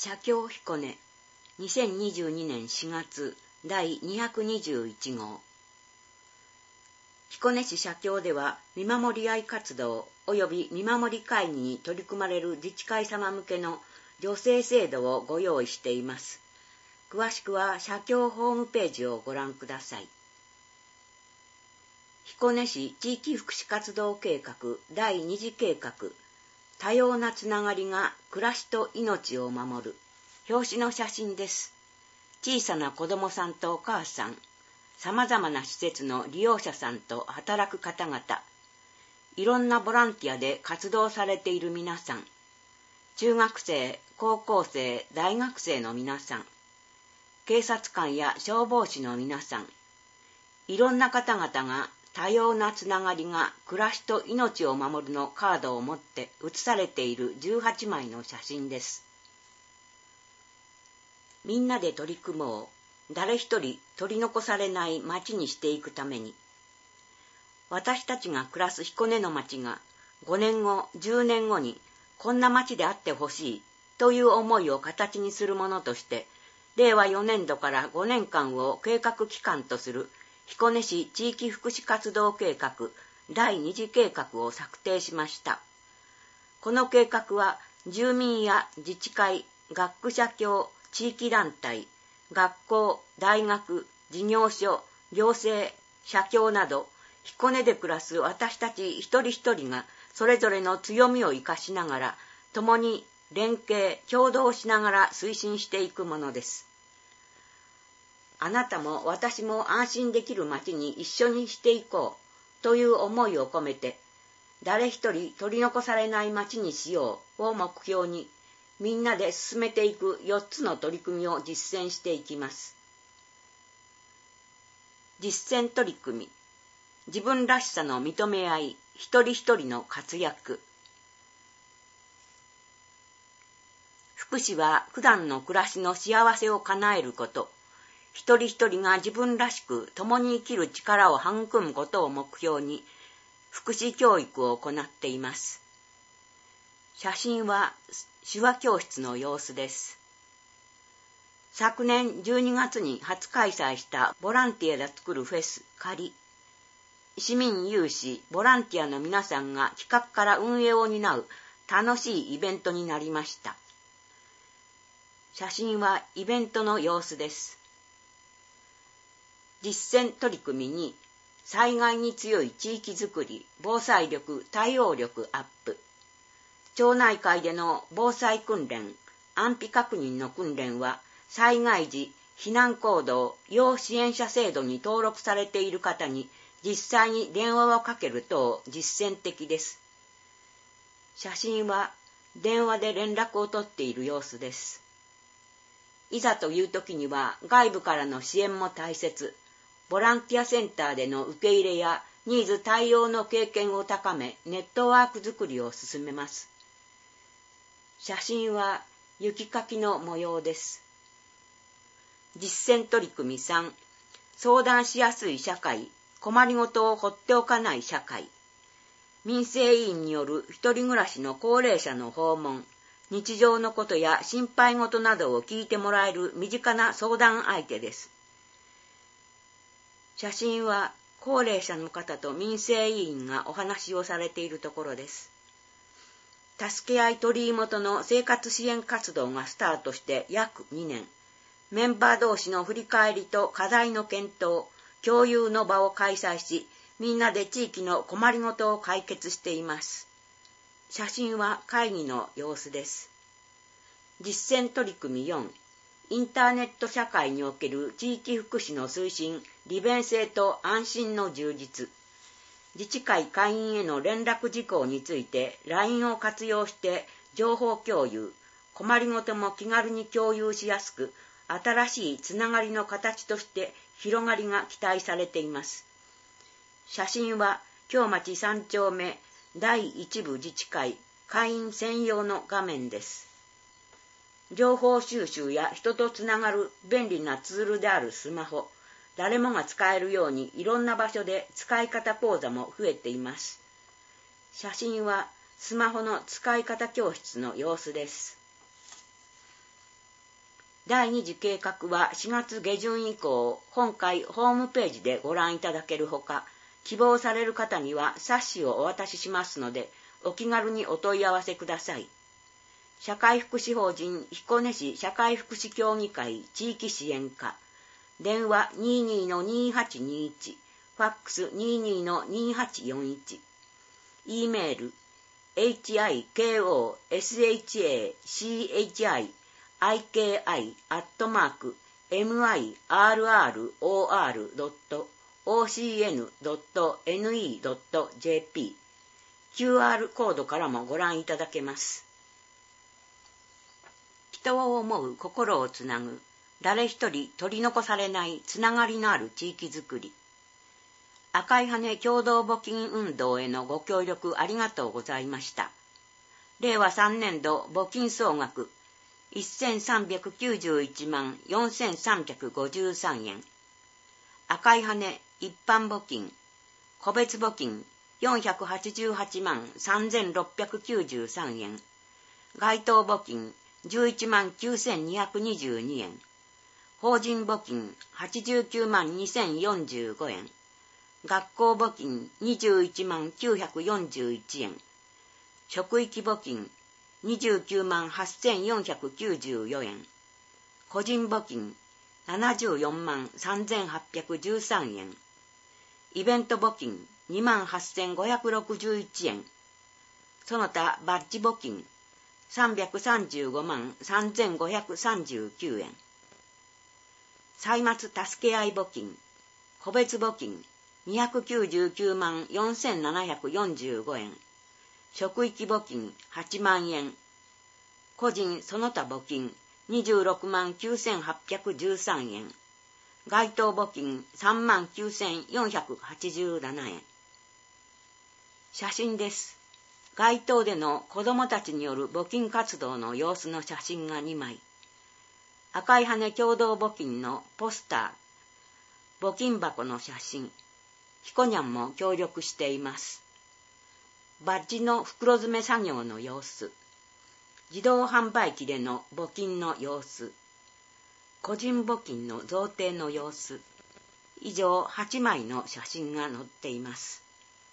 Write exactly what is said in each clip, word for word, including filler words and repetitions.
写経彦根にせんにじゅうにねんしがつだいにひゃくにじゅういち号。彦根市写経では見守り合い活動及び見守り会議に取り組まれる自治会様向けの助成制度をご用意しています。詳しくは写経ホームページをご覧ください。彦根市地域福祉活動計画だいに次計画、多様なつながりが暮らしと命を守る。表紙の写真です。小さな子供さんとお母さん、様々な施設の利用者さんと働く方々、いろんなボランティアで活動されている皆さん、中学生、高校生、大学生の皆さん、警察官や消防士の皆さん、いろんな方々が多様なつながりが暮らしと命を守るのカードを持って写されているじゅうはちまいの写真です。みんなで取り組もう、誰一人取り残されない町にしていくために、私たちが暮らす彦根の町がごねんご、じゅうねんごにこんな町であってほしいという思いを形にするものとして、れいわよねんどからごねんかんを計画期間とする彦根市地域福祉活動計画だいに次計画を策定しました。この計画は住民や自治会、学区社協、地域団体、学校、大学、事業所、行政、社協など彦根で暮らす私たち一人一人がそれぞれの強みを生かしながら共に連携、協働しながら推進していくものです。あなたも私も安心できる町に一緒にしていこうという思いを込めて、誰一人取り残されない町にしようを目標に、みんなで進めていくよっつの取り組みを実践していきます。実践取り組み、自分らしさの認め合い、一人一人の活躍。福祉は普段の暮らしの幸せを叶えること、一人一人が自分らしく共に生きる力を育むことを目標に、福祉教育を行っています。写真は手話教室の様子です。昨年じゅうにがつに初開催したボランティアで作るフェス仮。市民有志、ボランティアの皆さんが企画から運営を担う楽しいイベントになりました。写真はイベントの様子です。実践取り組みに、災害に強い地域づくり、防災力、対応力アップ。町内会での防災訓練、安否確認の訓練は、災害時、避難行動、要支援者制度に登録されている方に実際に電話をかける等実践的です。写真は電話で連絡を取っている様子です。いざという時には外部からの支援も大切。ボランティアセンターでの受け入れやニーズ対応の経験を高め、ネットワーク作りを進めます。写真は雪かきの模様です。実践取り組みさん、相談しやすい社会、困りごとを放っておかない社会。民生委員による一人暮らしの高齢者の訪問、日常のことや心配事などを聞いてもらえる身近な相談相手です。写真は高齢者の方と民生委員がお話をされているところです。助け合い鳥居元の生活支援活動がスタートして約にねん。メンバー同士の振り返りと課題の検討、共有の場を開催し、みんなで地域の困りごとを解決しています。写真は会議の様子です。実践取り組みよん、インターネット社会における地域福祉の推進、利便性と安心の充実。自治会会員への連絡事項について ライン を活用して情報共有、困りごとも気軽に共有しやすく、新しいつながりの形として広がりが期待されています。写真は京町さん丁目だいいち部自治会会員専用の画面です。情報収集や人とつながる便利なツールであるスマホ、誰もが使えるようにいろんな場所で使い方講座も増えています。写真はスマホの使い方教室の様子です。 第二次計画はしがつ下旬以降、本会ホームページでご覧いただけるほか、希望される方には冊子をお渡ししますので、お気軽にお問い合わせください。社会福祉法人彦根市社会福祉協議会地域支援課、電話 にじゅうにのにーはちにーいち、ファックス にじゅうにのにーはちよんいち、E メール エイチアイケーオーエスエイチエーシーエイチアイアイケーアイ アットマーク エムアイアールアールオーアールドットオーシーエヌドットエヌイードットジェーピー キューアール コードからもご覧いただけます。人を思う心をつなぐ、誰一人取り残されないつながりのある地域づくり。赤い羽共同募金運動へのご協力ありがとうございました。れいわさんねん度募金総額せんさんびゃくきゅうじゅういちまんよんせんさんびゃくごじゅうさんえん。赤い羽一般募金、個別募金よんひゃくはちじゅうはちまんさんぜんろっぴゃくきゅうじゅうさんえん。該当募金じゅういちまんきゅうせんにひゃくにじゅうにえん。法人募金はちじゅうきゅうまんにせんよんじゅうごえん。学校募金にじゅういちまんきゅうひゃくよんじゅういちえん。職域募金にじゅうきゅうまんはっせんよんひゃくきゅうじゅうよえん。個人募金ななじゅうよんまんさんぜんはっぴゃくじゅうさんえん。イベント募金にまんはっせんごひゃくろくじゅういちえん。その他バッジ募金さんびゃくさんじゅうごまんさんぜんごひゃくさんじゅうきゅうえん。歳末助け合い募金、個別募金にひゃくきゅうじゅうきゅうまんよんせんななひゃくよんじゅうごえん。職域募金はちまんえん。個人その他募金にじゅうろくまんきゅうせんはっぴゃくじゅうさんえん。該当募金さんまんきゅうせんよんひゃくはちじゅうななえん。写真です。該当での子どもたちによる募金活動の様子の写真がにまい。赤い羽共同募金のポスター、募金箱の写真、ひこにゃんも協力しています。バッジの袋詰め作業の様子、自動販売機での募金の様子、個人募金の贈呈の様子、以上はちまいの写真が載っています。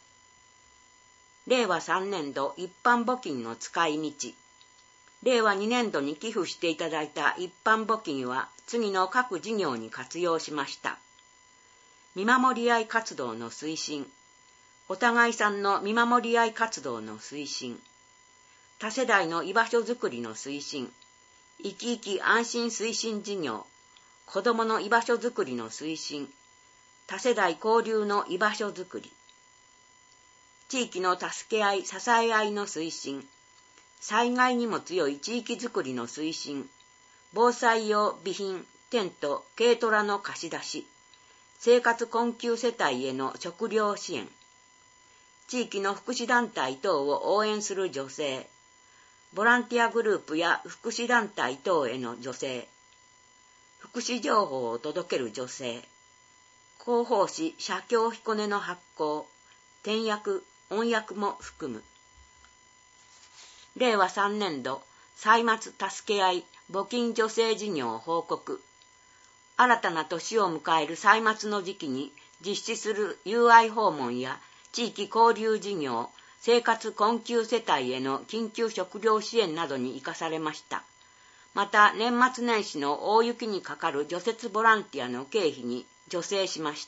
れいわさんねん度一般募金の使い道。れいわにねん度に寄付していただいた一般募金は次の各事業に活用しました。見守り合い活動の推進、お互いさんの見守り合い活動の推進、多世代の居場所づくりの推進、生き生き安心推進事業、子どもの居場所づくりの推進、多世代交流の居場所づくり、地域の助け合い支え合いの推進、災害にも強い地域づくりの推進、防災用備品、テント、軽トラの貸し出し、生活困窮世帯への食料支援、地域の福祉団体等を応援する女性、ボランティアグループや福祉団体等への女性、福祉情報を届ける女性、広報誌社協彦根の発行、転訳、音訳も含む。れいわさんねん度歳末助け合い募金助成事業報告。新たな年を迎える歳末の時期に実施する友愛訪問や地域交流事業、生活困窮世帯への緊急食料支援などに生かされました。また年末年始の大雪にかかる除雪ボランティアの経費に助成しました。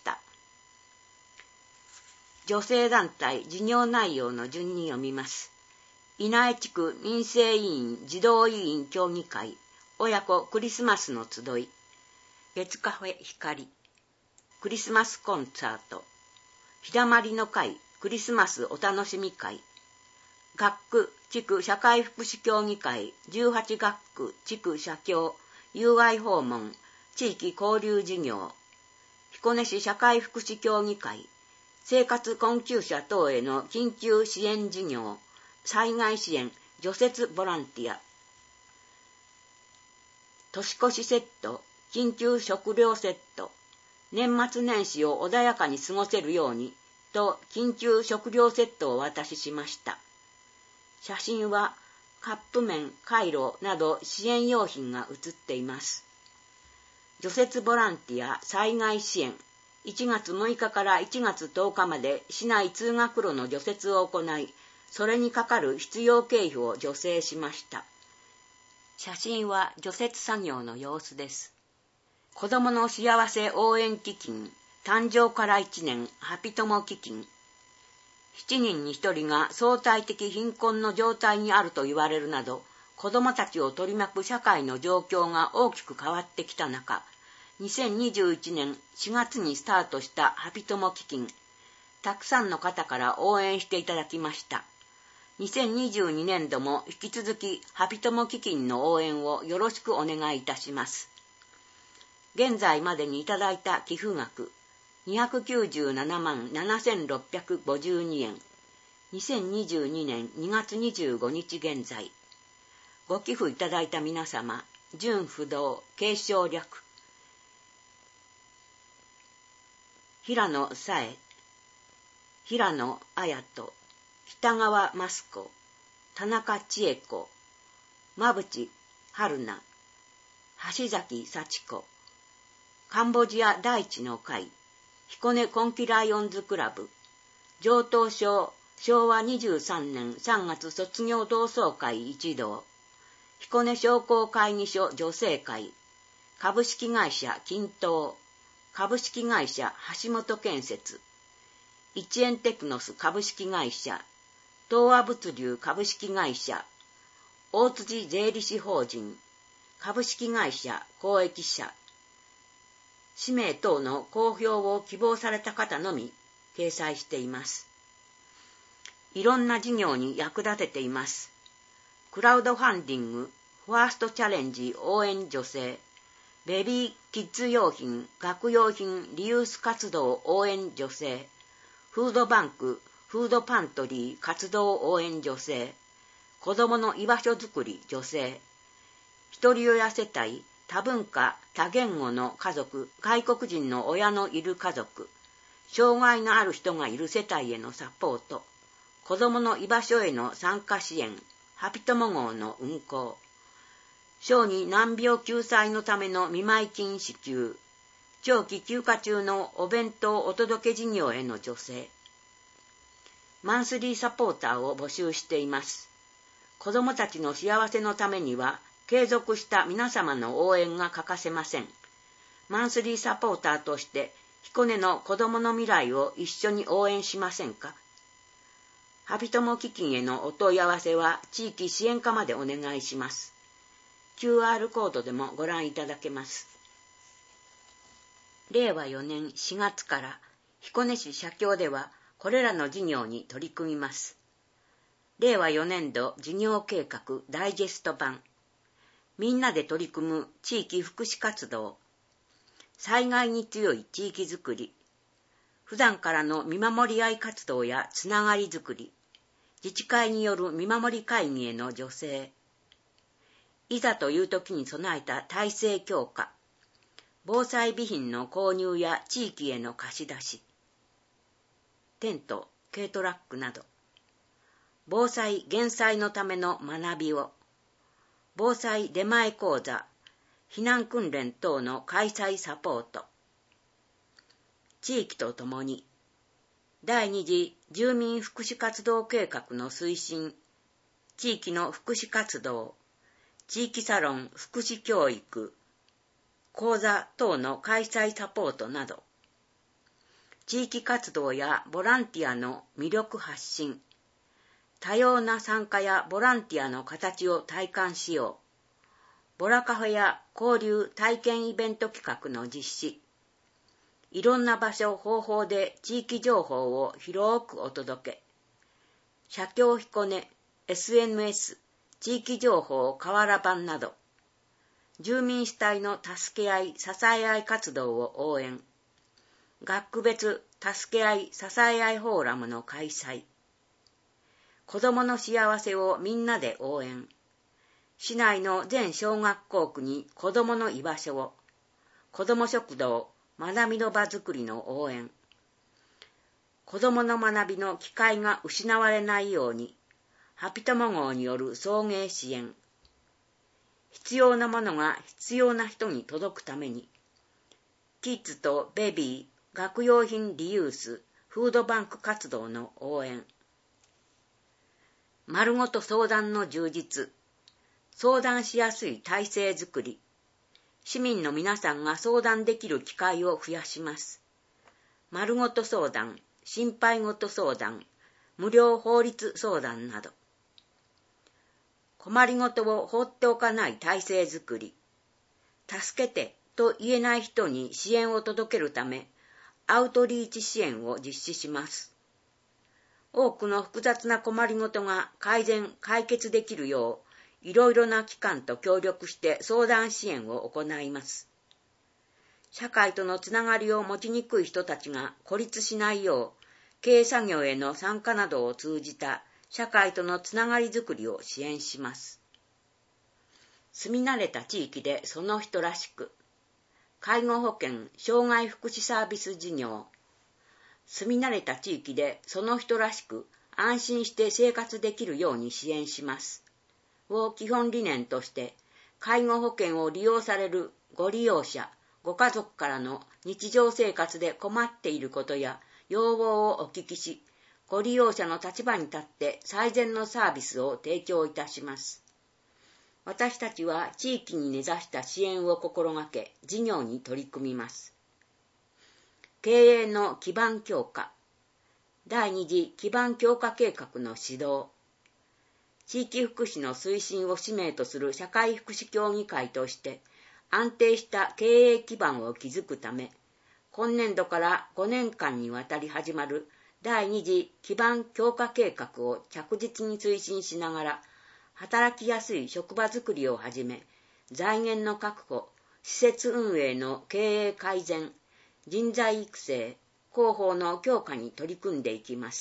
女性団体事業内容の順に読みます。稲江地区民生委員児童委員協議会親子クリスマスの集い、月カフェ光、クリスマスコンサート、日だまりの会クリスマスお楽しみ会、学区地区社会福祉協議会じゅうはち学区地区社協友愛訪問地域交流事業、彦根市社会福祉協議会生活困窮者等への緊急支援事業、災害支援除雪ボランティア、年越しセット緊急食料セット、年末年始を穏やかに過ごせるようにと緊急食料セットをお渡ししました。写真はカップ麺、カイロなど支援用品が写っています。 除雪ボランティア災害支援、いちがつむいかからいちがつとおかまで市内通学路の除雪を行い、それにかかる必要経費を助成しました。写真は除雪作業の様子です。子どもの幸せ応援基金、誕生からいちねんハピトモ基金。しちにんにひとりが相対的貧困の状態にあると言われるなど、子どもたちを取り巻く社会の状況が大きく変わってきた中、にせんにじゅういちねんしがつにスタートしたハピトモ基金、たくさんの方から応援していただきました。にせんにじゅうにねんども引き続きハピトモ基金の応援をよろしくお願いいたします。現在までにいただいた寄付額、にひゃくきゅうじゅうななまんななせんろっぴゃくごじゅうにえん、にせんにじゅうにねんにがつにじゅうごにち現在。ご寄付いただいた皆様、純不動、継承略、平野紗恵、平野綾人、北川益子、田中千恵子、馬淵春菜、橋崎幸子、カンボジア大地の会、彦根コンキライオンズクラブ、上東省昭和にじゅうさんねんさんがつ卒業同窓会一同、彦根商工会議所女性会、株式会社均東、株式会社橋本建設、一円テクノス株式会社、東和物流株式会社、大辻税理士法人、株式会社公益社、氏名等の公表を希望された方のみ掲載しています。いろんな事業に役立てています。クラウドファンディング、ファーストチャレンジ応援助成、ベビーキッズ用品、学用品リユース活動応援助成、フードバンク、フードパントリー活動応援助成、子どもの居場所づくり助成、ひとり親世帯、多文化、多言語の家族、外国人の親のいる家族、障害のある人がいる世帯へのサポート、子どもの居場所への参加支援、ハピトモ号の運行、小児難病救済のための見舞金支給、長期休暇中のお弁当お届け事業への助成、マンスリーサポーターを募集しています。子どもたちの幸せのためには、継続した皆様の応援が欠かせません。マンスリーサポーターとして、彦根の子どもの未来を一緒に応援しませんか？ハピトモ基金へのお問い合わせは地域支援課までお願いします。キューアール コードでもご覧いただけます。れいわよねんしがつから彦根市社協ではこれらの事業に取り組みます。れいわよねんど事業計画ダイジェスト版、みんなで取り組む地域福祉活動、災害に強い地域づくり、普段からの見守り合い活動やつながりづくり、自治会による見守り会議への助成、いざという時に備えた体制強化、防災備品の購入や地域への貸し出し、テント、軽トラックなど、防災・減災のための学びを、防災出前講座、避難訓練等の開催サポート、地域とともに、第二次住民福祉活動計画の推進、地域の福祉活動、地域サロン福祉教育、講座等の開催サポートなど、地域活動やボランティアの魅力発信、多様な参加やボランティアの形を体感しよう、ボラカフェや交流体験イベント企画の実施、いろんな場所方法で地域情報を広くお届け、社協彦根 エスエヌエス 地域情報河原版など、住民主体の助け合い支え合い活動を応援、学区別助け合い支え合いフォーラムの開催、子どもの幸せをみんなで応援、市内の全小学校区に子どもの居場所を、子ども食堂学びの場づくりの応援、子どもの学びの機会が失われないように、ハピトモ号による送迎支援、必要なものが必要な人に届くために、 キッズとベビー、学用品リユース、フードバンク活動の応援。丸ごと相談の充実。相談しやすい体制づくり。市民の皆さんが相談できる機会を増やします。丸ごと相談、心配ごと相談、無料法律相談など。困りごとを放っておかない体制づくり。助けてと言えない人に支援を届けるため、アウトリーチ支援を実施します。多くの複雑な困りごとが改善・解決できるよう、いろいろな機関と協力して相談支援を行います。社会とのつながりを持ちにくい人たちが孤立しないよう、経営作業への参加などを通じた社会とのつながりづくりを支援します。住み慣れた地域でその人らしく、介護保険・障害福祉サービス事業、住み慣れた地域でその人らしく安心して生活できるように支援します。を基本理念として、介護保険を利用されるご利用者、ご家族からの日常生活で困っていることや要望をお聞きし、ご利用者の立場に立って最善のサービスを提供いたします。私たちは地域に根ざした支援を心がけ、事業に取り組みます。経営の基盤強化。第二次基盤強化計画の指導。地域福祉の推進を使命とする社会福祉協議会として、安定した経営基盤を築くため、今年度からごねんかんにわたり始まる第二次基盤強化計画を着実に推進しながら、働きやすい職場づくりをはじめ、財源の確保、施設運営の経営改善、人材育成、広報の強化に取り組んでいきます。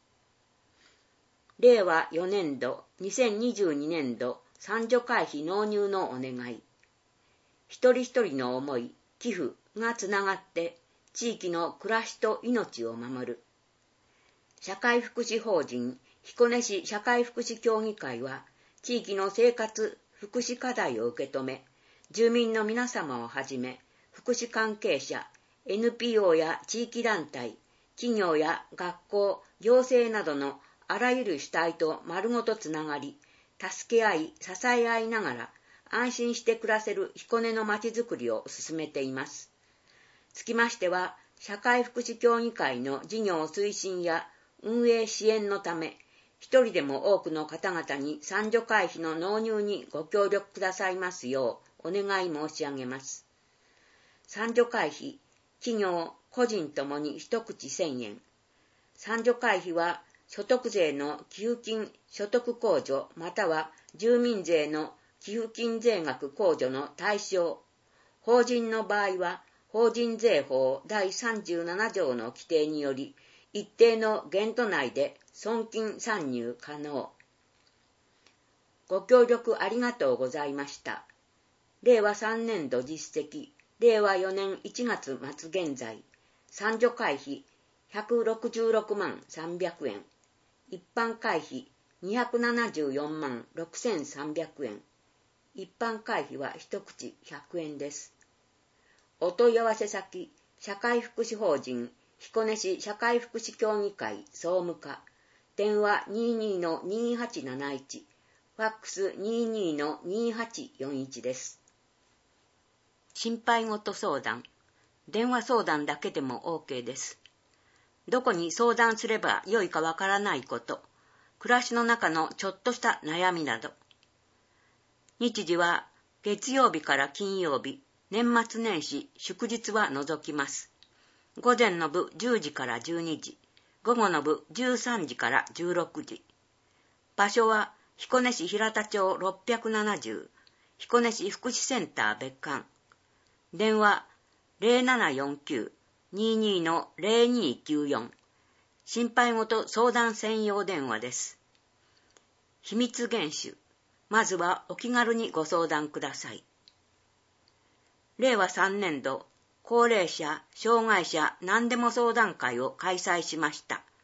れいわよねんど、にせんにじゅうにねんど、参助会費納入のお願い。一人一人の思い、寄付がつながって地域の暮らしと命を守る。社会福祉法人彦根市社会福祉協議会は地域の生活福祉課題を受け止め、住民の皆様をはじめ福祉関係者、エヌピーオー や地域団体、企業や学校、行政などのあらゆる主体と丸ごとつながり、助け合い、支え合いながら安心して暮らせる彦根のまちづくりを進めています。つきましては、社会福祉協議会の事業推進や運営支援のため、一人でも多くの方々に参助会費の納入にご協力くださいますようお願い申し上げます。参助会費、企業、個人ともに一口せんえん。参助会費は所得税の寄付金所得控除または住民税の寄付金税額控除の対象。法人の場合は法人税法だいさんじゅうななじょうの規定により一定の限度内で損金算入可能。ご協力ありがとうございました。れいわさんねんど実績、れいわよねんいちがつまつ現在、参助会費ひゃくろくじゅうろくまんさんびゃくえん、一般会費にひゃくななじゅうよんまんろくせんさんびゃくえん、一般会費は一口ひゃくえんです。お問い合わせ先、社会福祉法人彦根市社会福祉協議会総務課、電話 にじゅうにのにじゅうはちなないち、ファックス にじゅうにのにじゅうはちよんいち です。心配事相談、電話相談だけでも OK です。どこに相談すればよいかわからないこと、暮らしの中のちょっとした悩みなど。日時は月曜日から金曜日、年末年始、祝日は除きます。午前の部じゅうじからじゅうにじ、午後の部じゅうさんじからじゅうろくじ。場所は彦根市平田町ろっぴゃくななじゅう、彦根市福祉センター別館。電話 ゼロななよんきゅう にじゅうにのゼロにきゅうよん。心配事相談専用電話です。秘密厳守。まずはお気軽にご相談ください。れいわさんねんど、高齢者、障害者何でも相談会を開催しました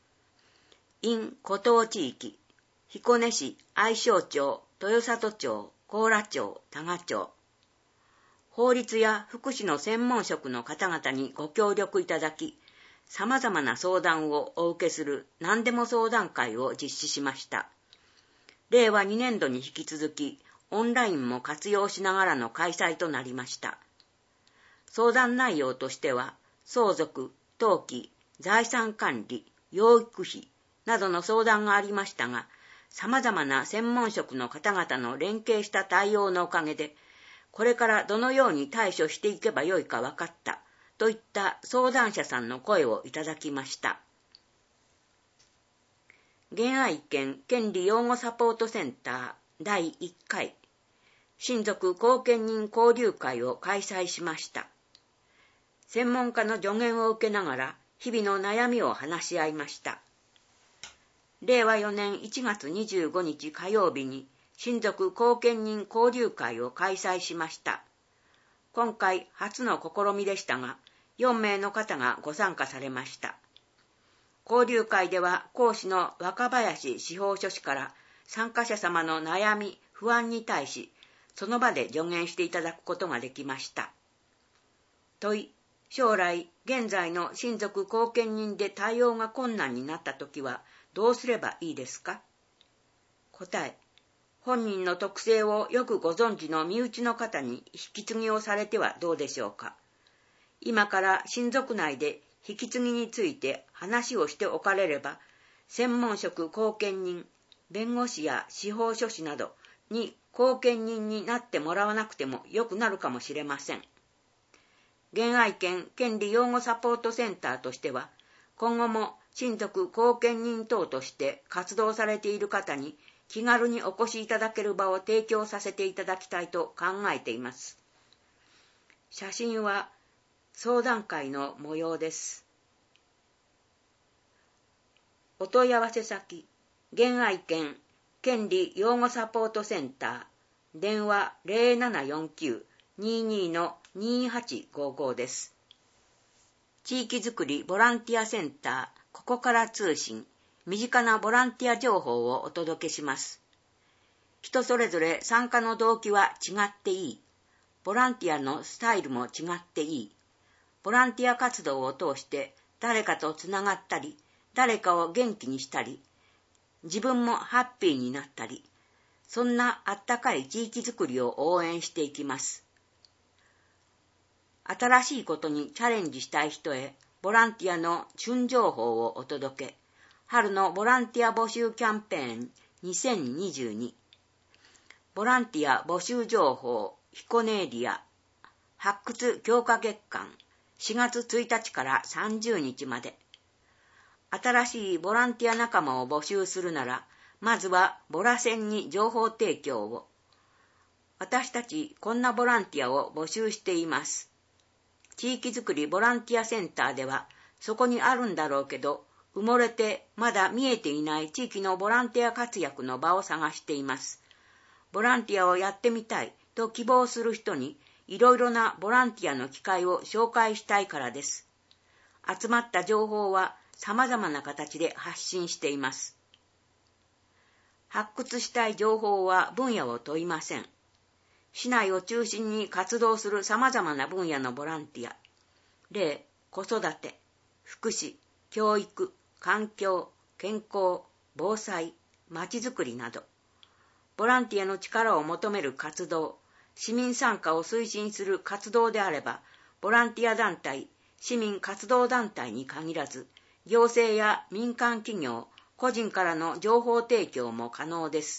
。in 湖東地域、彦根市、愛荘町、豊里町、高良町、多賀町。 法律や福祉の専門職の方々にご協力いただき、様々な相談をお受けする何でも相談会を実施しました。れいわにねんどに引き続き、オンラインも活用しながらの開催となりました。相談内容としては、相続、登記、財産管理、養育費などの相談がありましたが、様々な専門職の方々の連携した対応のおかげで、これからどのように対処していけばよいか分かったといった相談者さんの声をいただきました。現愛県権利養護サポートセンターだいいっかい親族後見人交流会を開催しました。専門家の助言を受けながら日々の悩みを話し合いました。れいわよねんいちがつにじゅうごにち火曜日に親族後見人交流会を開催しました。今回初の試みでしたが、よんめいの方がご参加されました。交流会では講師の若林司法書士から参加者様の悩み、不安に対し、その場で助言していただくことができました。問い、将来、現在の親族後見人で対応が困難になったときはどうすればいいですか？答え、本人の特性をよくご存知の身内の方に引き継ぎをされてはどうでしょうか。今から親族内で引き継ぎについて話をしておかれれば、専門職後見人、弁護士や司法書士などに後見人になってもらわなくてもよくなるかもしれません。現愛県権利養護サポートセンターとしては、今後も親族後見人等として活動されている方に気軽にお越しいただける場を提供させていただきたいと考えています。写真は相談会の模様です。お問い合わせ先、現愛県権利養護サポートセンター、電話 ゼロななよんきゅう にーにー にーはちごーごー です。地域づくりボランティアセンター、ここから通信、身近なボランティア情報をお届けします。人それぞれ参加の動機は違っていい。ボランティアのスタイルも違っていい。ボランティア活動を通して誰かとつながったり、誰かを元気にしたり、自分もハッピーになったり、そんなあったかい地域づくりを応援していきます。新しいことにチャレンジしたい人へボランティアの旬情報をお届け。春のボランティア募集キャンペーンにせんにじゅうに。ボランティア募集情報ヒコネーリア発掘強化月間しがつついたちからさんじゅうにちまで。新しいボランティア仲間を募集するなら、まずはボラセンに情報提供を。私たちこんなボランティアを募集しています。地域づくりボランティアセンターでは、そこにあるんだろうけど、埋もれてまだ見えていない地域のボランティア活躍の場を探しています。ボランティアをやってみたいと希望する人に、いろいろなボランティアの機会を紹介したいからです。集まった情報は様々な形で発信しています。発掘したい情報は分野を問いません。市内を中心に活動する様々な分野のボランティア、例、子育て、福祉、教育、環境、健康、防災、まちづくりなど、ボランティアの力を求める活動、市民参加を推進する活動であれば、ボランティア団体、市民活動団体に限らず、行政や民間企業、個人からの情報提供も可能です。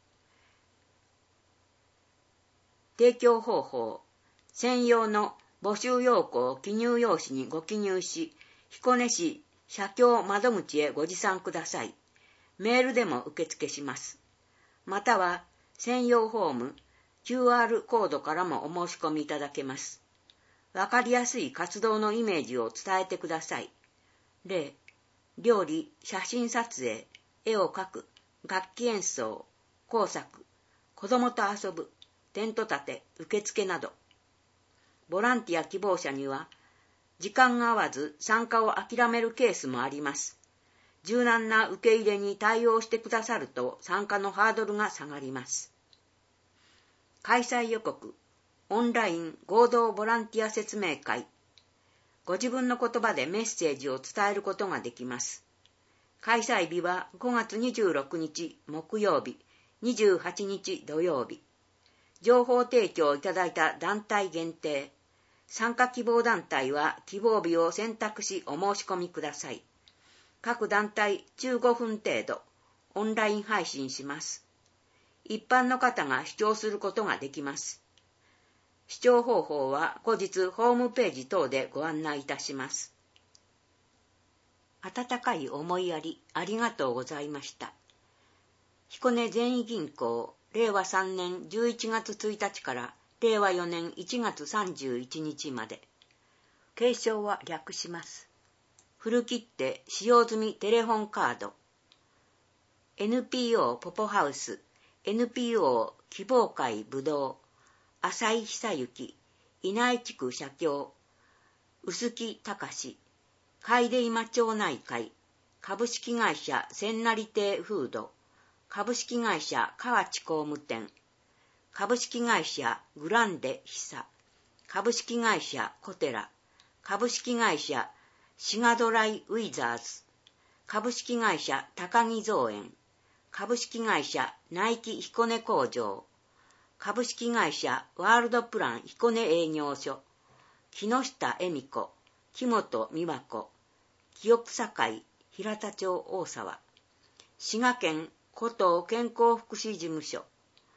提供方法、専用の募集要項記入用紙にご記入し、彦根市社協窓口へご持参ください。メールでも受付します。または、専用フォーム、キューアール コードからもお申し込みいただけます。わかりやすい活動のイメージを伝えてください。例、料理、写真撮影、絵を描く、楽器演奏、工作、子供と遊ぶ、テント立て、受付など。ボランティア希望者には、時間が合わず参加を諦めるケースもあります。柔軟な受け入れに対応してくださると参加のハードルが下がります。開催予告、 オンライン合同ボランティア説明会。ご自分の言葉でメッセージを伝えることができます。開催日はごがつにじゅうろくにち木曜日、にじゅうはちにち土曜日。情報提供をいただいた団体限定。参加希望団体は希望日を選択しお申し込みください。各団体じゅうごふん程度、オンライン配信します。一般の方が視聴することができます。視聴方法は後日ホームページ等でご案内いたします。温かい思いやりありがとうございました。彦根善意銀行、れいわさんねんじゅういちがつついたちかられいわよねんいちがつさんじゅういちにちまで。継承は略します。古切って使用済みテレホンカード。エヌピーオー ポポハウス、エヌピーオー 希望会ぶどう、浅井久幸、稲井地区社協、臼木隆、海出今町内会、株式会社千成亭フード、株式会社河内工務店、株式会社グランデ久、株式会社コテラ、株式会社シガドライウィザーズ、株式会社高木造園、株式会社ナイキ彦根工場、株式会社ワールドプラン彦根営業所、木下恵美子、木本美和子、清草会平田町大沢、滋賀県古東健康福祉事務所、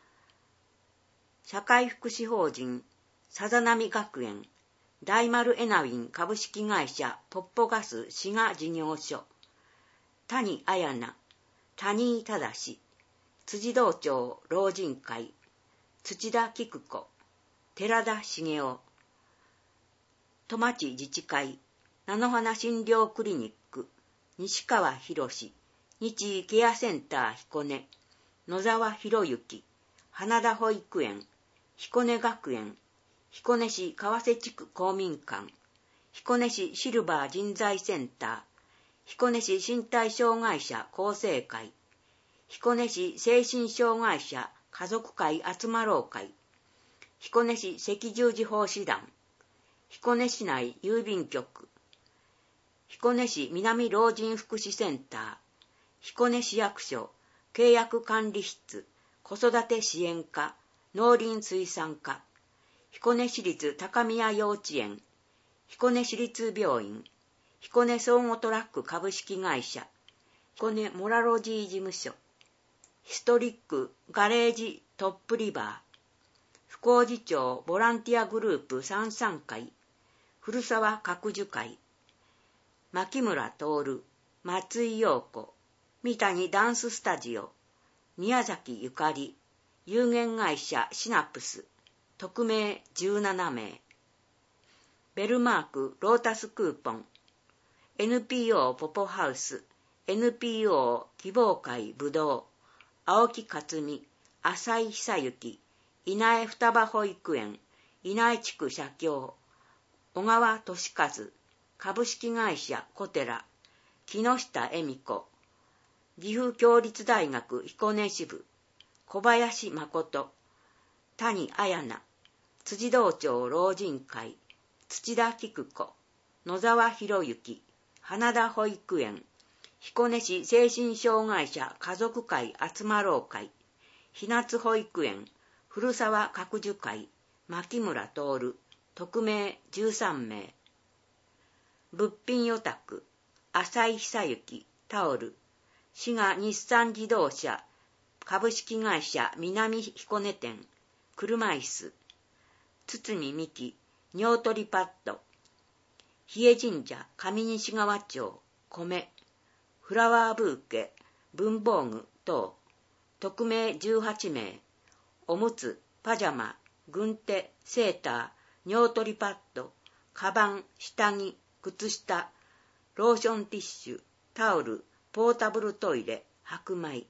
社会福祉法人さざなみ学園、大丸エナウィン株式会社ポッポガス滋賀事業所、谷彩奈、谷井正、辻堂町老人会、土田菊子、寺田茂雄、戸町自治会、菜の花診療クリニック、西川博士、日医ケアセンター彦根、野沢博之、花田保育園、彦根学園、彦根市川瀬地区公民館、彦根市シルバー人材センター、彦根市身体障害者厚生会、彦根市精神障害者家族会集まろう会、彦根市赤十字奉仕団、彦根市内郵便局、彦根市南老人福祉センター、彦根市役所、契約管理室、子育て支援課、農林水産課、彦根市立高宮幼稚園、彦根市立病院、彦根総合トラック株式会社、彦根モラロジー事務所、ヒストリックガレージトップリバー、福王寺町ボランティアグループさんさん会、古沢角樹会、牧村徹、松井陽子、三谷ダンススタジオ、宮崎ゆかり、有限会社シナプス、匿名じゅうななめい、ベルマークロータスクーポン、エヌピーオー ポポハウス、エヌピーオー 希望会ぶどう、青木克美、浅井久幸、稲江双葉保育園、稲江地区社協、小川俊和、株式会社コテラ、木下恵美子、岐阜協立大学彦根支部、小林誠、谷彩奈、辻堂町老人会、土田菊子、野沢博之、花田保育園、彦根市精神障害者家族会集まろう会、日夏保育園、古沢角樹会、牧村徹、匿名じゅうさんめい、物品予託、浅井久幸、タオル、滋賀日産自動車、株式会社南彦根店、車椅子、堤美希、尿取りパッド、日枝神社上西川町、米、フラワーブーケ、文房具等、匿名じゅうはちめい、おむつ、パジャマ、軍手、セーター、尿取りパッド、カバン、下着、靴下、ローションティッシュ、タオル、ポータブルトイレ、白米。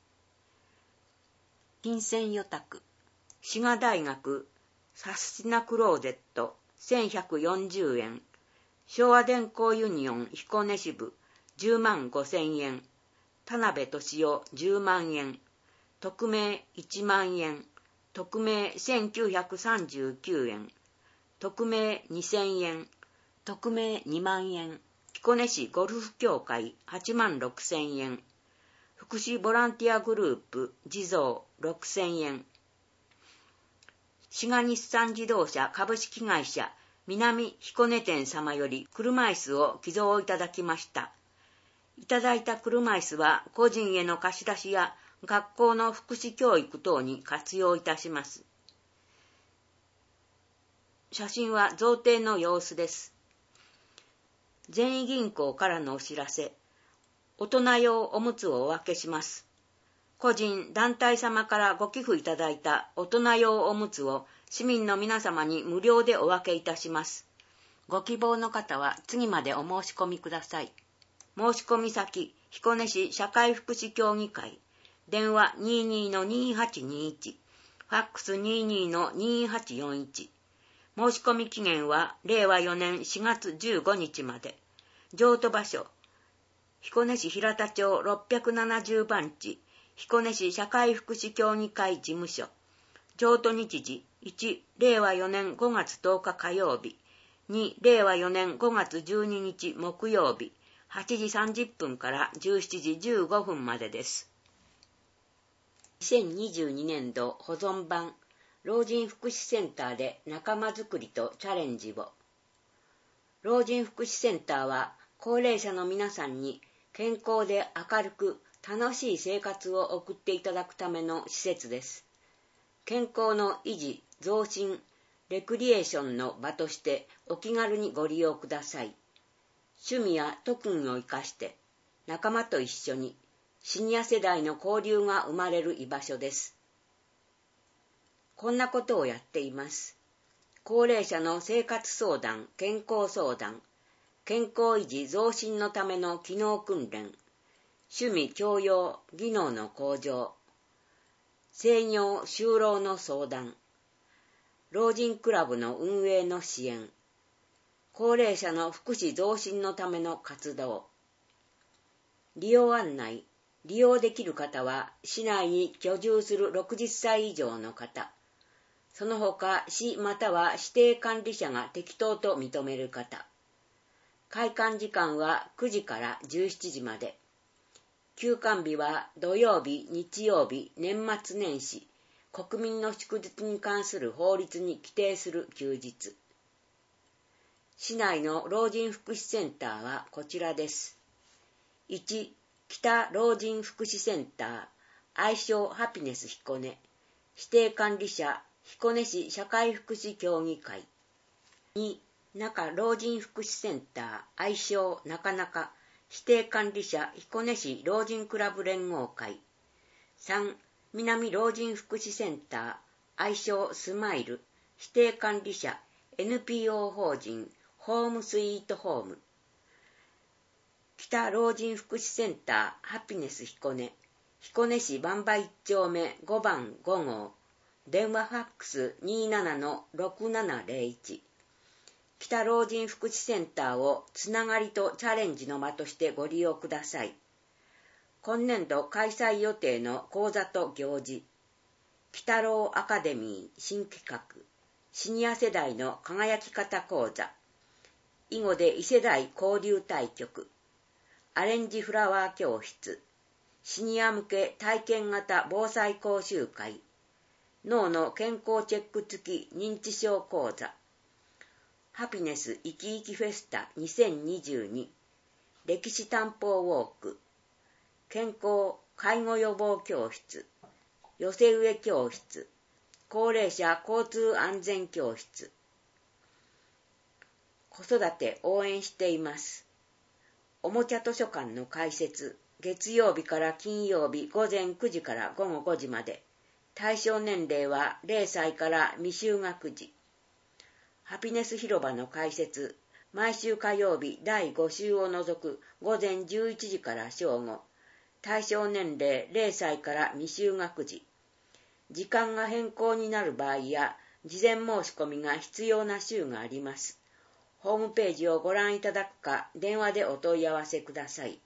金銭予託、滋賀大学サスティナクローゼットせんひゃくよんじゅうえん、昭和電工ユニオン彦根支部じゅうまんごせんえん、田辺俊夫じゅうまんえん、匿名いちまんえん、 匿名せんきゅうひゃくさんじゅうきゅうえん、匿名にせんえん、匿名にまんえん、彦根市ゴルフ協会はちまんろくせんえん、福祉ボランティアグループ地蔵ろくせんえん、滋賀日産自動車株式会社南彦根店様より車椅子を寄贈いただきました。いただいた車椅子は個人への貸し出しや学校の福祉教育等に活用いたします。写真は贈呈の様子です。善意銀行からのお知らせ。大人用おむつをお分けします。個人、団体様からご寄付いただいた大人用おむつを市民の皆様に無料でお分けいたします。ご希望の方は次までお申し込みください。申し込み先、彦根市社会福祉協議会、電話 にじゅうにのにーはちにーいち、ファックス にじゅうにのにーはちよんいち。申し込み期限はれいわよねんしがつじゅうごにちまで。譲渡場所、彦根市平田町ろっぴゃくななじゅうばんち、彦根市社会福祉協議会事務所。譲渡日時、いち、れいわよねんごがつとおか火曜日、に、れいわよねんごがつじゅうににち木曜日、はちじさんじゅっぷんからじゅうしちじじゅうごふんまでです。にせんにじゅうにねんど保存版、老人福祉センターで仲間づくりとチャレンジを。老人福祉センターは高齢者の皆さんに健康で明るく楽しい生活を送っていただくための施設です。健康の維持、増進、レクリエーションの場としてお気軽にご利用ください。趣味や特技を生かして仲間と一緒にシニア世代の交流が生まれる居場所です。こんなことをやっています。高齢者の生活相談、健康相談、健康維持増進のための機能訓練、趣味教養、技能の向上、生業就労の相談、老人クラブの運営の支援、高齢者の福祉増進のための活動、利用案内、利用できる方は市内に居住するろくじゅっさい以上の方、その他市または指定管理者が適当と認める方。開館時間はくじからじゅうしちじまで。休館日は土曜日、日曜日、年末年始、国民の祝日に関する法律に規定する休日。市内の老人福祉センターはこちらです。いち、北老人福祉センター、愛称ハピネス彦根、指定管理者彦根市社会福祉協議会。に、中老人福祉センター、愛称なかなか、指定管理者彦根市老人クラブ連合会。さん、南老人福祉センター、愛称スマイル、指定管理者 エヌピーオー 法人ホームスイートホーム。北老人福祉センターハピネス彦根、彦根市番場いっちょうめごばんごごう、電話ファックス にじゅうななのろくななぜろいち。北老人福祉センターをつながりとチャレンジの場としてご利用ください。今年度開催予定の講座と行事、北老アカデミー新企画、シニア世代の輝き方講座、囲碁で異世代交流対局、アレンジフラワー教室、シニア向け体験型防災講習会、脳の健康チェック付き認知症講座、ハピネスいきいきフェスタにせんにじゅうに、歴史探訪ウォーク、健康介護予防教室、寄せ植え教室、高齢者交通安全教室。子育て応援しています。おもちゃ図書館の開設、月曜日から金曜日ごぜんくじからごごごじまで。対象年齢はれいさいから未就学児。ハピネス広場の開設、毎週火曜日だいご週を除くごぜんじゅういちじから正午。対象年齢れいさいから未就学児。時間が変更になる場合や、事前申し込みが必要な週があります。ホームページをご覧いただくか、電話でお問い合わせください。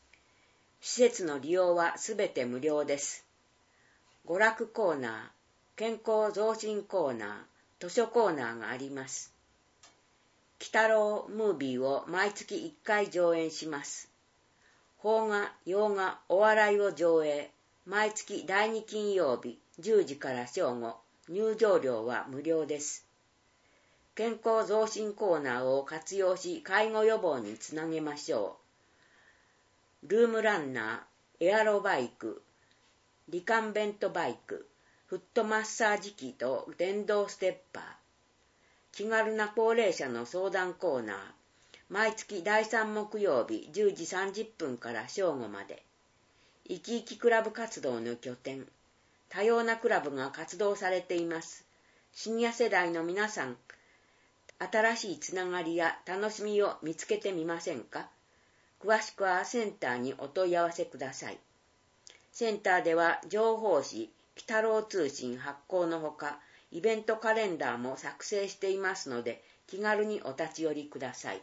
施設の利用はすべて無料です。娯楽コーナー、 健康増進コーナー、図書コーナーがあります。鬼太郎ムービーを毎月いっかい上演します。邦画、洋画、お笑いを上映。毎月だいに金曜日じゅうじから正午。入場料は無料です。健康増進コーナーを活用し介護予防につなげましょう。ルームランナー、エアロバイク、リカンベントバイク、フットマッサージ機と電動ステッパー。気軽な高齢者の相談コーナー。毎月だいさん木曜日じゅうじさんじゅっぷんから正午まで。生き生きクラブ活動の拠点。多様なクラブが活動されています。シニア世代の皆さん、新しいつながりや楽しみを見つけてみませんか？詳しくはセンターにお問い合わせください。センターでは情報誌、鬼太郎通信発行のほか、イベントカレンダーも作成していますので、気軽にお立ち寄りください。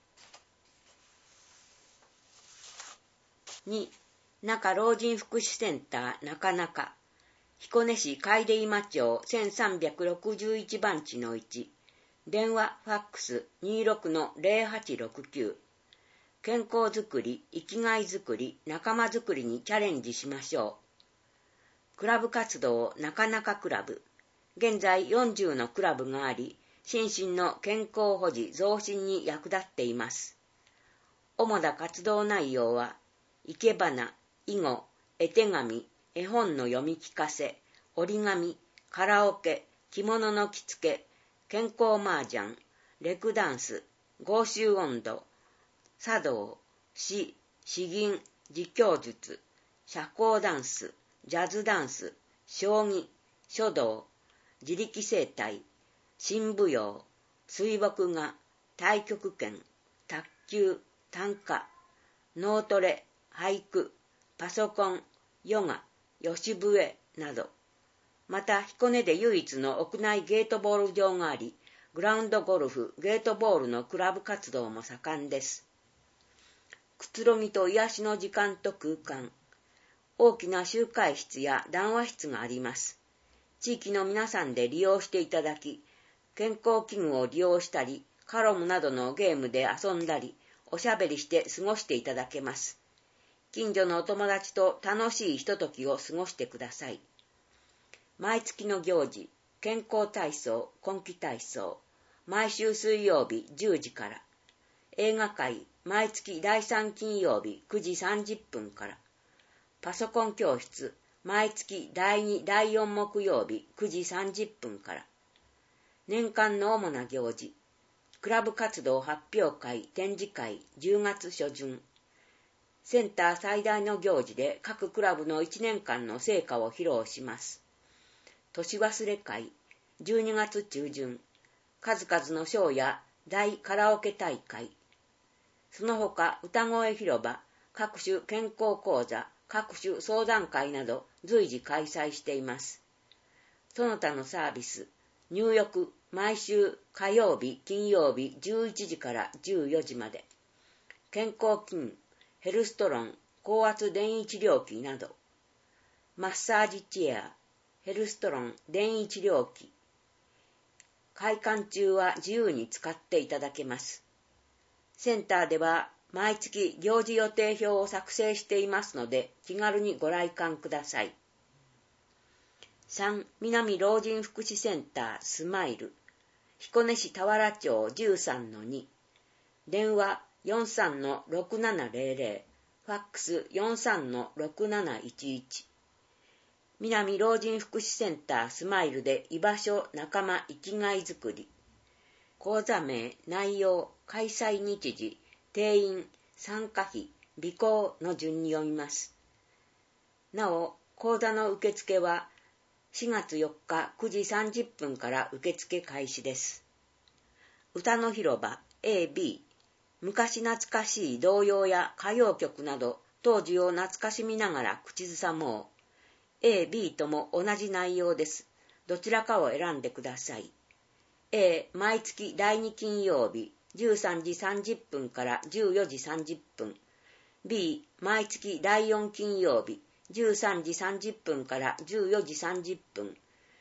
に. 中老人福祉センター中中。彦根市海出今町せんさんびゃくろくじゅういちばんちのいち。電話ファックス にじゅうろくのゼロはちろくきゅう。健康づくり、生きがいづくり、仲間づくりにチャレンジしましょう。クラブ活動なかなかクラブ。現在よんじゅうのクラブがあり、心身の健康保持増進に役立っています。主な活動内容は、生け花、囲碁、絵手紙、絵本の読み聞かせ、折り紙、カラオケ、着物の着付け、健康麻雀、レクダンス、豪州音頭、茶道、詩、詩吟、自供術、社交ダンス、ジャズダンス、将棋、書道、自力整体、新舞踊、水墨画、太極拳、卓球、短歌、脳トレ、俳句、パソコン、ヨガ、吉笛など。また彦根で唯一の屋内ゲートボール場があり、グラウンドゴルフ、ゲートボールのクラブ活動も盛んです。くつろぎと癒しの時間と空間。大きな集会室や談話室があります。地域の皆さんで利用していただき、健康器具を利用したり、カロムなどのゲームで遊んだり、おしゃべりして過ごしていただけます。近所のお友達と楽しいひとときを過ごしてください。毎月の行事、健康体操、根気体操、毎週水曜日じゅうじから。映画会、毎月だいさん金曜日くじさんじゅっぷんから。パソコン教室、毎月だいに、だいよん木曜日くじさんじゅっぷんから。年間の主な行事、クラブ活動発表会、展示会、じゅうがつ初旬。センター最大の行事で各クラブのいちねんかんの成果を披露します。年忘れ会、じゅうにがつ中旬。数々のショーや大カラオケ大会。その他歌声広場、各種健康講座、各種相談会など随時開催しています。その他のサービス、入浴、毎週火曜日、金曜日じゅういちじからじゅうよじまで。健康器具、ヘルストロン、高圧電位治療器など。マッサージチェア、ヘルストロン、電位治療器。開館中は自由に使っていただけます。センターでは毎月行事予定表を作成していますので気軽にご来館ください。さん. 南老人福祉センタースマイル。彦根市田原町 じゅうさんのに。電話 よんさんのろくななゼロゼロ。ファックス よんさんのろくなないちいち。南老人福祉センタースマイルで居場所、仲間、生きがいづくり。講座名、内容、開催日時、定員、参加費、備考の順に読みます。なお、講座の受付はしがつよっかくじさんじゅっぷんから受付開始です。歌の広場 エービー。昔懐かしい童謡や歌謡曲など当時を懐かしみながら口ずさもう。A、B とも同じ内容です。どちらかを選んでください。A、毎月だいに金曜日、じゅうさんじさんじゅっぷんからじゅうよじさんじゅっぷん。B、毎月だいよん金曜日、じゅうさんじさんじゅっぷんからじゅうよじさんじゅっぷん。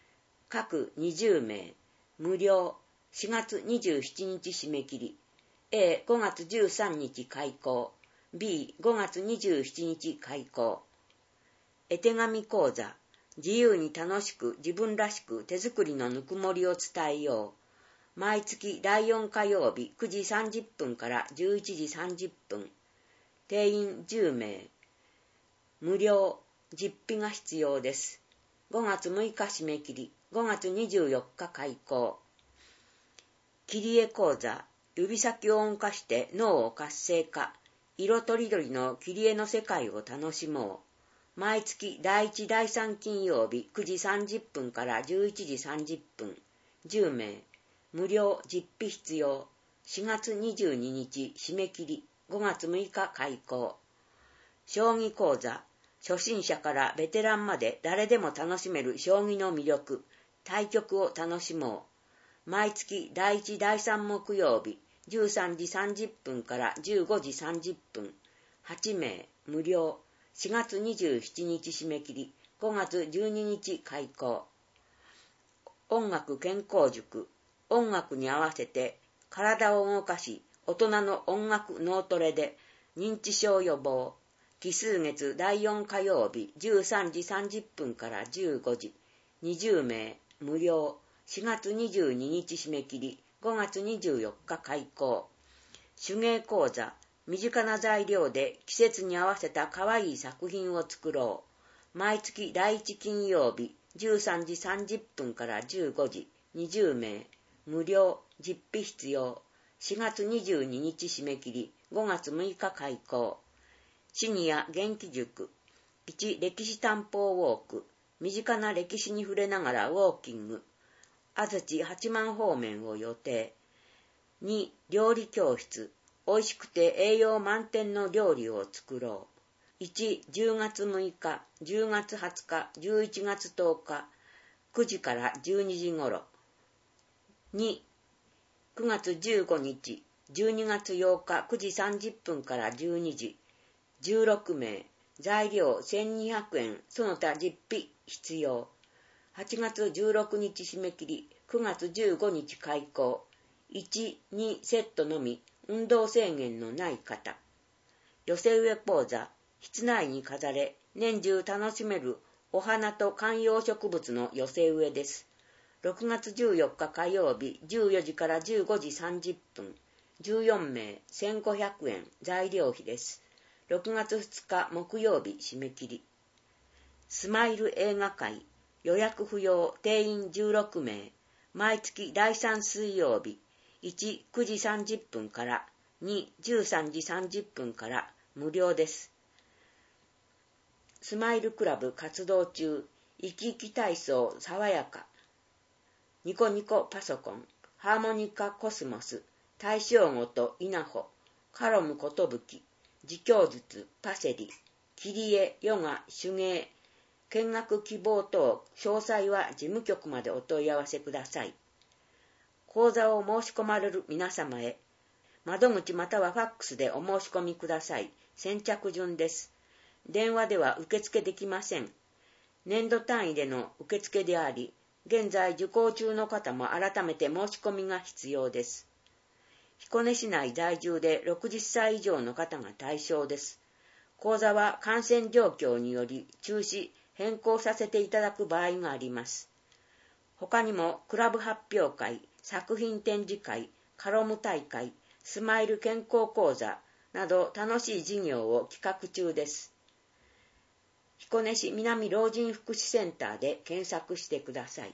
各にじゅうめい、無料、しがつにじゅうしちにち締め切り、A ごがつじゅうさんにち開講、B ごがつにじゅうしちにち開講。絵手紙講座、自由に楽しく自分らしく手作りのぬくもりを伝えよう。毎月だいよんかようびくじさんじゅっぷんからじゅういちじさんじゅっぷん。定員じゅうめい。無料、実費が必要です。ごがつむいか締め切り、ごがつにじゅうよっか開講。切り絵講座、指先を動かして脳を活性化。色とりどりの切り絵の世界を楽しもう。毎月だいいちだいさん金曜日くじさんじゅっぷんからじゅういちじさんじゅっぷん。じゅうめい。無料実費必要。しがつにじゅうににち締め切り。ごがつむいか開講。将棋講座。初心者からベテランまで誰でも楽しめる将棋の魅力。対局を楽しもう。毎月だいいちだいさん木曜日じゅうさんじさんじゅっぷんからじゅうごじさんじゅっぷん。はちめい無料。しがつにじゅうしちにち締め切り。ごがつじゅうににち開講。音楽健康塾。音楽に合わせて体を動かし、大人の音楽脳トレで認知症予防。奇数月だいよんかようびじゅうさんじさんじゅっぷんからじゅうごじ。にじゅうめい無料。しがつにじゅうににち締め切り。ごがつにじゅうよっか開講。手芸講座。身近な材料で季節に合わせたかわいい作品を作ろう。毎月だいいち金曜日じゅうさんじさんじゅっぷんからじゅうごじ。にじゅうめい無料。実費必要。しがつにじゅうににち締め切り。ごがつむいか開講。シニア元気塾。いち歴史探訪ウォーク。身近な歴史に触れながらウォーキング。安土八幡方面を予定。に料理教室。美味しくて栄養満点の料理を作ろう。いちじゅうがつむいか、じゅうがつはつか、じゅういちがつとおか、くじからじゅうにじごろ。にくがつじゅうごにち、じゅうにがつようかくじさんじゅっぷんからじゅうにじ。じゅうろくめい。材料せんにひゃくえん、その他実費必要。はちがつじゅうろくにち締め切り、くがつじゅうごにち開講。いち、にセットのみ、運動制限のない方。寄せ植え講座。室内に飾れ、年中楽しめるお花と観葉植物の寄せ植えです。ろくがつじゅうよっか火曜日じゅうよじからじゅうごじさんじゅっぷん。じゅうよんめいせんごひゃくえん材料費です。ろくがつふつか木曜日締め切り。スマイル映画会。予約不要。定員じゅうろくめい。毎月だいさん水曜日。いち、くじさんじゅっぷんから。に、じゅうさんじさんじゅっぷんから無料です。スマイルクラブ活動中。生き生き体操爽やか。ニコニコパソコン。ハーモニカコスモス。大正語と稲穂。カロムことぶき。自供術パセリ。切り絵、ヨガ、手芸。見学希望等、詳細は事務局までお問い合わせください。講座を申し込まれる皆様へ、窓口またはファックスでお申し込みください。先着順です。電話では受付できません。年度単位での受付であり、現在受講中の方も改めて申し込みが必要です。彦根市内在住でろくじゅっさい以上の方が対象です。講座は感染状況により中止、変更させていただく場合があります。他にもクラブ発表会、作品展示会、カロム大会、スマイル健康講座など楽しい事業を企画中です。彦根市南老人福祉センターで検索してください。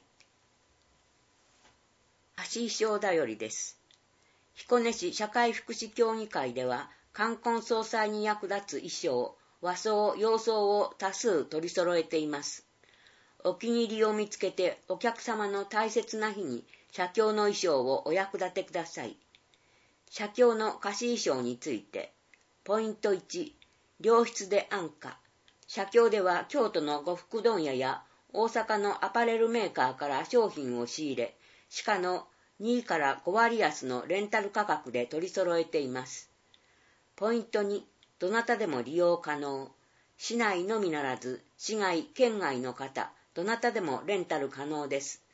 橋井翔だよりです。彦根市社会福祉協議会では、冠婚葬祭に役立つ衣装、和装、洋装を多数取り揃えています。お気に入りを見つけてお客様の大切な日に写経の衣装をお役立てください。写経の歌詞衣装について、ポイントいち、良質で安価。写経では京都の呉服問屋や大阪のアパレルメーカーから商品を仕入れ、しかのにからごわり安のレンタル価格で取り揃えています。ポイントに、どなたでも利用可能。市内のみならず、市外、県外の方、どなたでもレンタル可能です。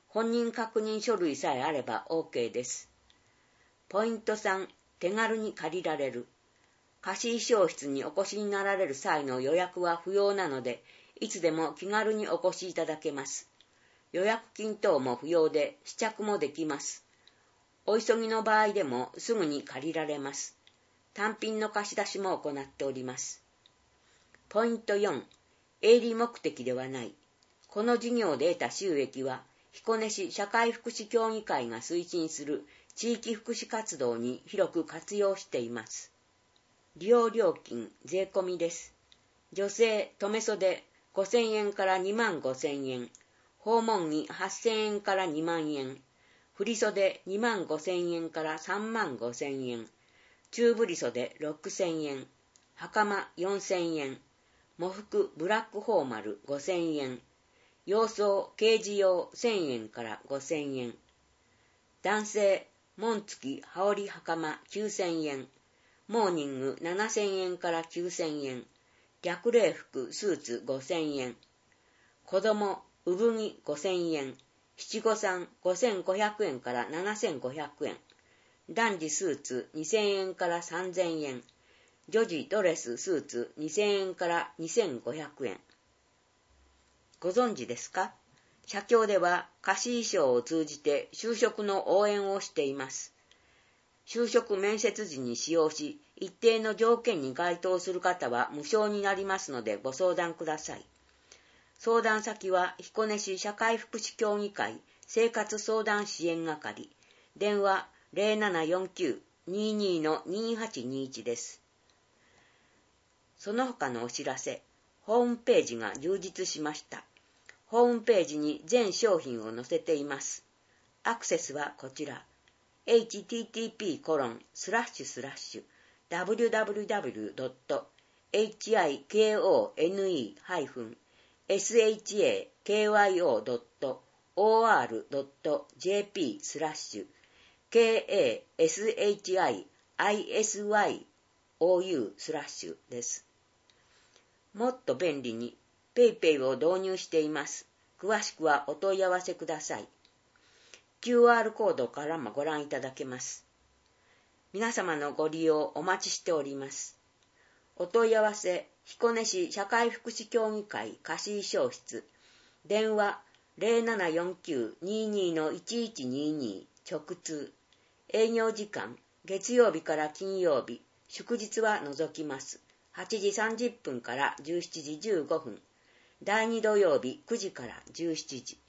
本人確認書類さえあれば オーケー です。ポイントさん、手軽に借りられる。貸衣装室にお越しになられる際の予約は不要なので、いつでも気軽にお越しいただけます。予約金等も不要で試着もできます。お急ぎの場合でもすぐに借りられます。単品の貸し出しも行っております。ポイントよん、営利目的ではない。この事業で得た収益は、彦根市社会福祉協議会が推進する地域福祉活動に広く活用しています。利用料金、税込みです。女性、留袖、ごせんえんからにまんごせんえん。訪問着はっせんえんからにまんえん。振袖にまんごせんえんからさんまんごせんえん。中振袖ろくせんえん。袴よんせんえん。喪服ブラックフォーマルごせんえん。洋装掲示用せんえんからごせんえん。男性、紋付き羽織袴きゅうせんえん。モーニングななせんえんからきゅうせんえん。略礼服スーツごせんえん。子供、産着ごせんえん。七五三ごせんごひゃくえんからななせんごひゃくえん。男児スーツにせんえんからさんぜんえん。女児ドレススーツにせんえんからにせんごひゃくえん。ご存知ですか？社協では貸衣装を通じて就職の応援をしています。就職面接時に使用し、一定の条件に該当する方は無償になりますのでご相談ください。相談先は彦根市社会福祉協議会生活相談支援係、電話 ゼロななよんきゅう にーにー の にーはちにーいち です。その他のお知らせ、ホームページが充実しました。ホームページに全商品を載せています。アクセスはこちら。エイチティーティーピーコロンスラッシュスラッシュダブリュダブリュダブリュドットエイチアイケーオーエヌイーハイフンエスエイチエーケーワイオードットオーアールドットジェーピースラッシュケーエーエスエイチアイアイエスワイオーユースラッシュです。もっと便利にペイペイを導入しています。詳しくはお問い合わせください。キューアール コードからもご覧いただけます。皆様のご利用お待ちしております。お問い合わせ、彦根市社会福祉協議会貸衣装室、電話 ゼロななよんきゅう にーにー のいちいちにーにー 直通、営業時間、月曜日から金曜日、祝日は除きます。はちじさんじゅっぷんからじゅうしちじじゅうごふん、だいに土曜日くじからじゅうしちじ。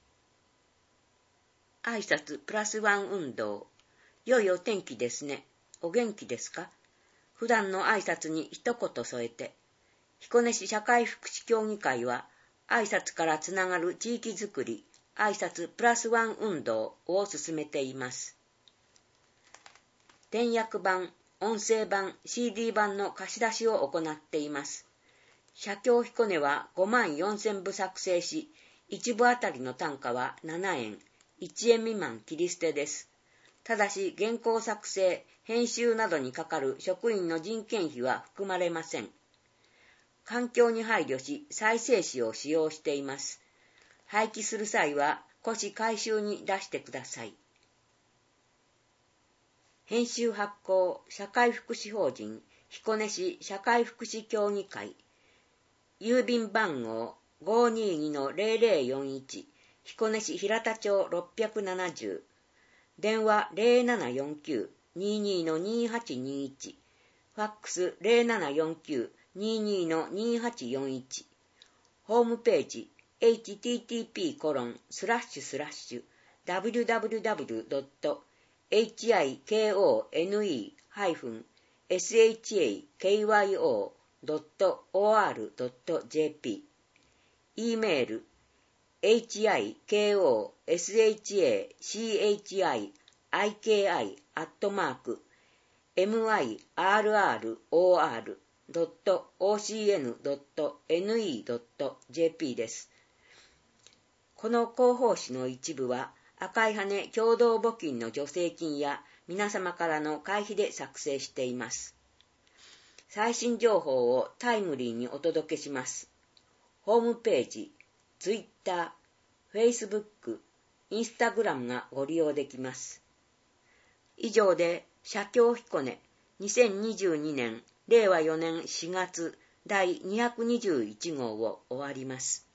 挨拶プラスワン運動。良いお天気ですね。お元気ですか？普段の挨拶に一言添えて。彦根市社会福祉協議会は、挨拶からつながる地域づくり、挨拶プラスワン運動を進めています。点訳版、音声版、シーディー 版の貸し出しを行っています。社協彦根はごまんよんせんぶ作成し、いちぶあたりの単価はななえん、いちえん未満切り捨てです。ただし原稿作成、編集などにかかる職員の人件費は含まれません。環境に配慮し再生紙を使用しています。廃棄する際は古紙回収に出してください。編集発行社会福祉法人彦根市社会福祉協議会、郵便番号 ごーにーにのゼロゼロよんいち 彦根市平田町ろっぴゃくななじゅう、電話 ゼロななよんきゅう にーにー の にーはちにーいち、ファックス ゼロななよんきゅう にーにー の にーはちよんいち、ホームページ エイチティーティーピーコロンスラッシュスラッシュダブリュダブリュダブリュドットエイチアイケーオーエヌイーハイフンエスエイチエーケーワイオードットオーアールドットジェーピー、 E メール エイチアイケーオーエスエイチエーシーエイチアイアイケーアイ アットマーク エムアイアールアールオーアールドットオーシーエヌドットエヌイードットジェーピー です。この広報誌の一部は赤い羽共同募金の助成金や皆様からの会費で作成しています。最新情報をタイムリーにお届けします。ホームページ、ツイッター、フェイスブック、 インスタグラムがご利用できます。以上で写経彦根にせんにじゅうにねんれいわよねんしがつだいにひゃくにじゅういちごうを終わります。